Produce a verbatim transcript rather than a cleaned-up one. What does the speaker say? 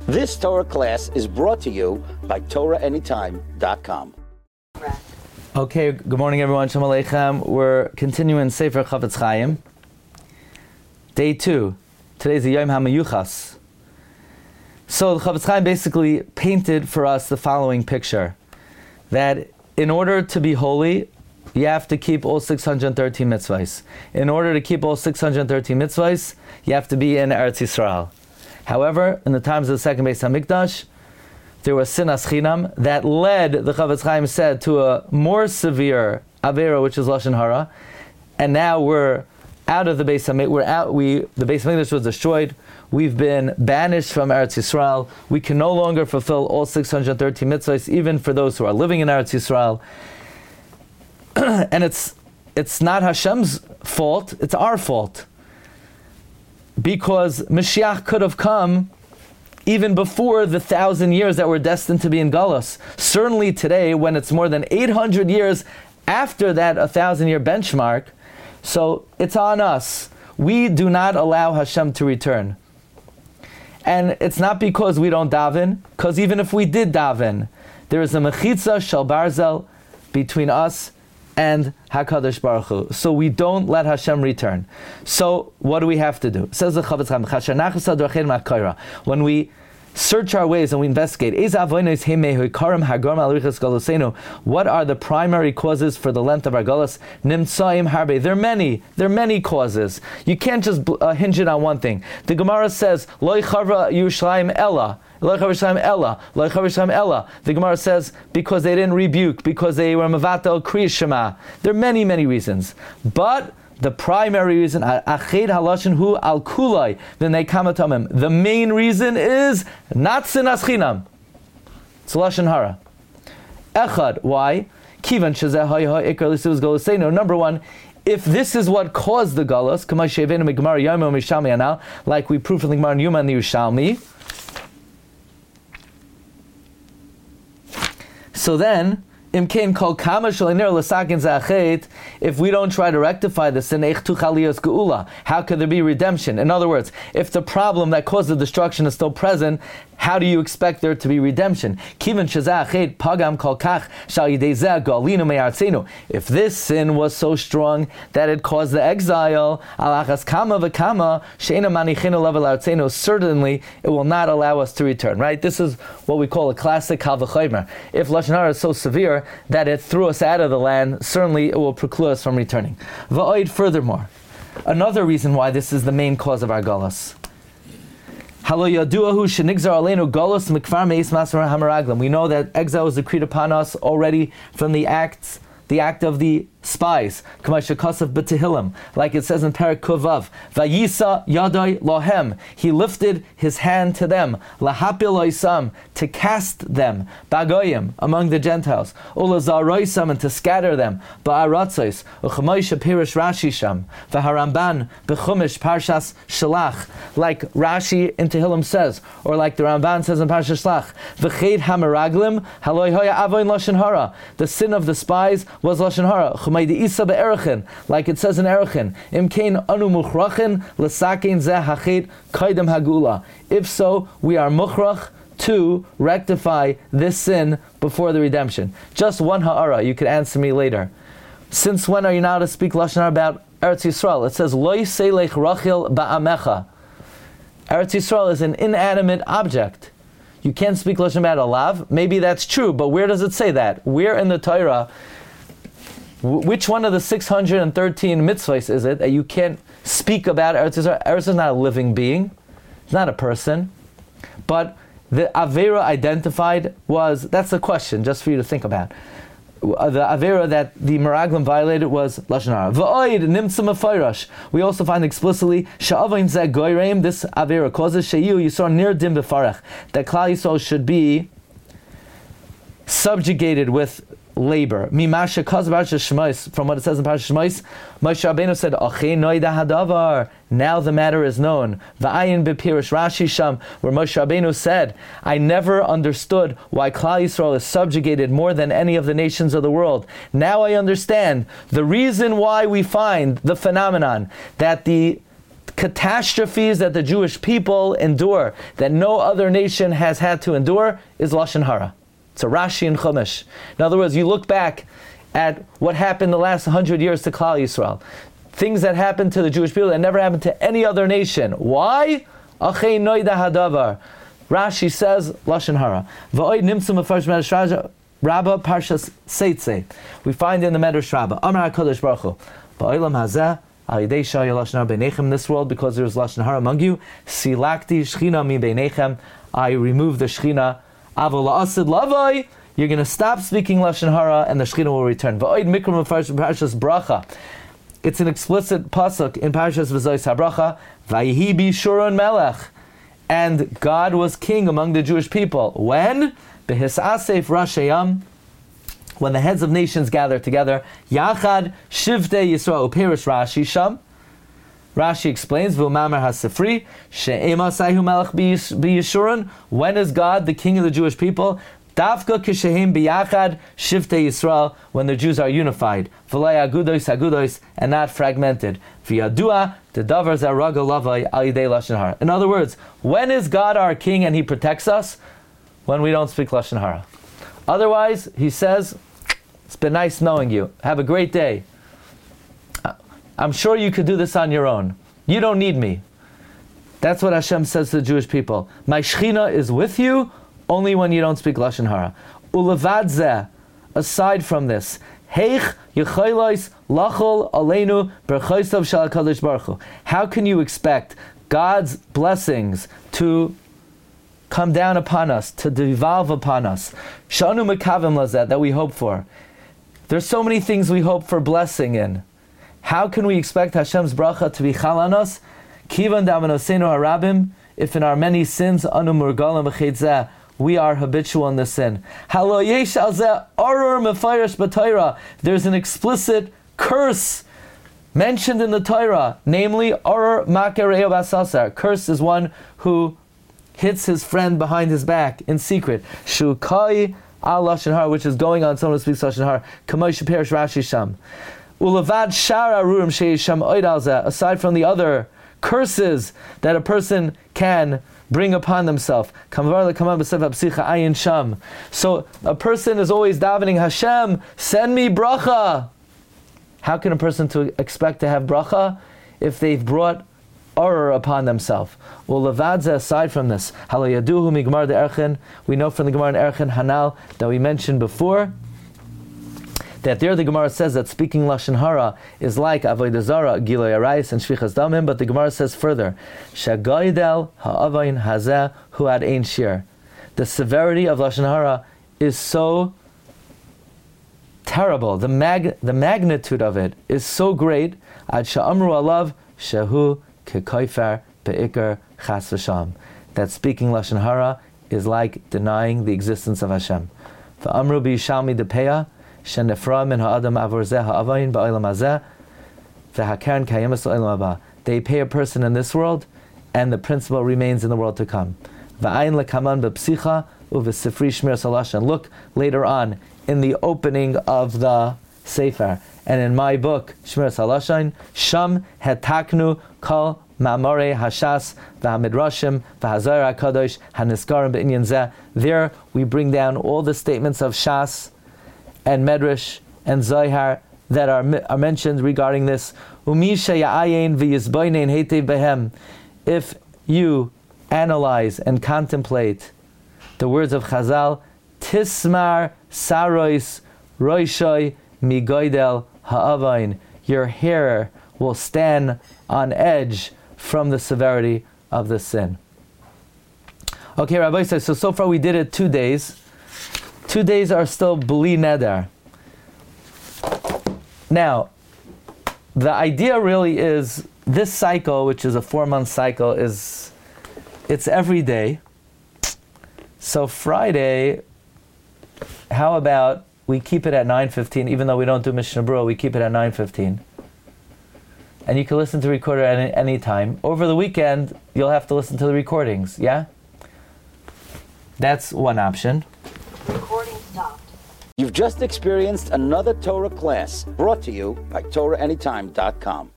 This Torah class is brought to you by Torah Anytime dot com. Okay, good morning everyone. Shalom Aleichem. We're continuing Sefer Chafetz Chaim. Day two. Today's the Yom HaMeyuchas. So the Chafetz Chaim basically painted for us the following picture. That in order to be holy, you have to keep all six hundred thirteen mitzvahs. In order to keep all six hundred thirteen mitzvahs, you have to be in Eretz Yisrael. However, in the times of the second Beis HaMikdash, there was sinas chinam that led, the Chafetz Chaim said, to a more severe avera, which is lashon hara. And now we're out of the Beis HaMikdash. We're out. We the Beis HaMikdash was destroyed. We've been banished from Eretz Yisrael. We can no longer fulfill all six hundred thirteen mitzvahs, even for those who are living in Eretz Yisrael. And it's it's not Hashem's fault. It's our fault. Because Mashiach could have come even before the thousand years that were destined to be in Galus. Certainly today, when it's more than eight hundred years after that a thousand year benchmark, so it's on us. We do not allow Hashem to return. And it's not because we don't daven, because even if we did daven, there is a mechitza shel barzel between us and HaKadosh Baruch Hu. So we don't let Hashem return. So what do we have to do? Says the Chafetz Chaim, when we search our ways and we investigate, what are the primary causes for the length of our galus? There are many. There are many causes. You can't just uh, hinge it on one thing. The Gemara says, Lo yichavra Yerushalayim ella. Ella. The Gemara says because they didn't rebuke, because they were mevatel kriya shema. There are many, many reasons. But the primary reason, ached halashin hu al kulai, then they kamatamim. The main reason is not sinas chinam. It's lashon hara. Echad. Why? Kivan shezeh hayha ikar lisuvus golaseno. Number one, if this is what caused the galus, like we prove from the Gemara Yuma and the Yerushalmi. So then, imkein kol kama shalener l'sakin zachet. If we don't try to rectify this, then eich tuchalios geula. How could there be redemption? In other words, if the problem that caused the destruction is still present, how do you expect there to be redemption? Kivan shezachet pagam kol kach shal yidei zeh galinu me'artzenu. If this sin was so strong that it caused the exile, alachas kama v'kama she'ena manichinu level artzenu. Certainly, it will not allow us to return. Right? This is what we call a classic kal v'chaymer. If lashon hara is so severe that it threw us out of the land, certainly it will preclude us from returning. Va'oid, furthermore, another reason why this is the main cause of our galus. We know that exile was decreed upon us already from the acts, the act of the spies, like it says in Perek Kuvav, Vayisa Yadai Lohem. He lifted his hand to them, Lahapil Oisam, to cast them, Bagoyim, among the Gentiles, Ulazaroisam, and to scatter them, Ba'aratzos, Uchamoisha Pirish Rashi Sham, Vaharamban, Bechumish Parshas Shalach, like Rashi in Tehillim says, or like the Ramban says in Parshas Shalach, V'ched Hamaraglim, Haloi Hoya Avoin Lashon Hara. The sin of the spies was Lashon Hara. Like it says in Erechin, Imkein anu muchrachin l'sakein zeh hachet kaidem hagula. If so, we are muchrach to rectify this sin before the redemption. Just one ha'ara. You could answer me later. Since when are you now to speak lashon hara about Eretz Yisrael? It says Lo yiselech Rachel ba'amecha. Eretz Yisrael is an inanimate object. You can't speak lashon about alav. Maybe that's true, but where does it say that? Where in the Torah? Which one of the six hundred thirteen mitzvahs is it that you can't speak about Eretz Yisrael? Eretz is not a living being. It's not a person. But the Avera identified was, that's the question, just for you to think about. The Avera that the Meraglim violated was Lashon Hara. V'oid nimtza mefayrash. We also find explicitly, Sha'avain zeh goyreim, this Avera causes, Sheyu Yisrael nir dim b'farach, that Klal Yisrael should be subjugated with labor. Mimasha Kazbar Shemais, from what it says in Parashat Shemais, Moshe Rabbeinu said, Achei noida hadavar. Now the matter is known. Va'ayin b'pirish Rashi Sham, where Moshe Rabbeinu said, I never understood why Klal Yisrael is subjugated more than any of the nations of the world. Now I understand the reason why we find the phenomenon that the catastrophes that the Jewish people endure, that no other nation has had to endure, is Lashon Hara. It's a Rashi and Chumash. In other words, you look back at what happened the last hundred years to Klal Yisrael. Things that happened to the Jewish people that never happened to any other nation. Why? Achei noida hadavar. Rashi says, Lashon Hara. V'oid nimtzum afarsh medrash Rabbah Parshas Seitze. We find in the Medrash Rabbah, Amar HaKadosh Baruch Hu, Ba'olam hazeh, al yidei shaya Lashon Hara beinechem, in this world, because there is Lashon Hara among you, Silakti Shechina mi beinechem, I remove the Shechina, Avo la'asid lavai, you're going to stop speaking Lashon Hara, and the Shechina will return. V'oid mikram Parshas Bracha. It's an explicit pasuk in Parshas V'zois HaBracha, Vayihi b'Shurun melech, and God was king among the Jewish people. When? Behisasef Rashayam, when the heads of nations gather together, Yachad Shivtei Yisrael Perish Rashi Sham. Rashi explains, V'umamer HaSifri, She'ema Sayhu Melech B'Yishurun, when is God the king of the Jewish people? Dafka Kishehim B'Yachad Shivtei Yisrael, when the Jews are unified. V'lay Agudois Agudois, and not fragmented. V'yadua Dedavar Zaraga Lavai Al Yidei Lashon Hara. In other words, when is God our king and he protects us? When we don't speak Lashon Hara. Otherwise, he says, it's been nice knowing you. Have a great day. I'm sure you could do this on your own. You don't need me. That's what Hashem says to the Jewish people. My Shechina is with you only when you don't speak Lashon Hara. Ulevad zeh, aside from this, Heich Yecholos Lachol Aleinu Berchosav Shel HaKadosh Baruch Hu. How can you expect God's blessings to come down upon us, to devolve upon us? Shanu Mekavim Lazeh, that we hope for. There's so many things we hope for blessing in. How can we expect Hashem's bracha to be chal on us? Kivan d'avonosenu harabim, if in our many sins anu murgalim b'cheitzeh, we are habitual in this sin. Halo yesh al zeh arur mefayresh b'Torah. There's an explicit curse mentioned in the Torah, namely arur makereo basasar. Curse is one who hits his friend behind his back in secret. Shukai al Lashon Hara, which is going on someone who speaks Lashon Hara. Kamay sheperish Rashi Sham. Ulavad shar arurim sheisham oid al zeh. Aside from the other curses that a person can bring upon themselves. So a person is always davening, Hashem, send me bracha. How can a person to expect to have bracha if they've brought horror upon themselves? Well, levadze, aside from this, we know from the Gemara in Erchin Hanal that we mentioned before, that there the Gemara says that speaking Lashon Hara is like Avodah Zarah, Giloi Arayis, and Shvichas Damim, but the Gemara says further, Shagoidel ha'avayin hazeh hu ad ein shir. The severity of Lashon Hara is so terrible, the mag, the magnitude of it is so great, ad sha'amru alav shehu kekoifer be'ikar chas v'sham. That speaking Lashon Hara is like denying the existence of Hashem. V'amru b'yishalmi depeya, Shenefra min ha'adam avor zeh ha'avayin ba'olam hazeh v'hakaren kayemes l'olam haba. They pay a person in this world, and the principle remains in the world to come. V'ayin lekaman b'psicha u'v'sifri shmiras halashan. Look later on in the opening of the Sefer, and in my book Shmiras Halashan, Sham hetaknu kol ma'amorei hashas v'hamidrashim v'hazayir hakadosh haniskarim b'inyan zeh. There we bring down all the statements of Shas and Medrash and Zohar that are, are mentioned regarding this. If you analyze and contemplate the words of Chazal, Tismar sarois roishoy migoidel ha'avain, your hair will stand on edge from the severity of the sin. Okay, Rabbi says, so so far we did it two days. Two days are still bli neder. Now, the idea really is this cycle, which is a four-month cycle, is it's every day. So Friday, how about we keep it at nine fifteen, even though we don't do Mishnah Berurah, we keep it at nine fifteen. And you can listen to the recorder at any, any time. Over the weekend, you'll have to listen to the recordings, yeah? That's one option. Recording stopped. You've just experienced another Torah class brought to you by Torah Anytime dot com.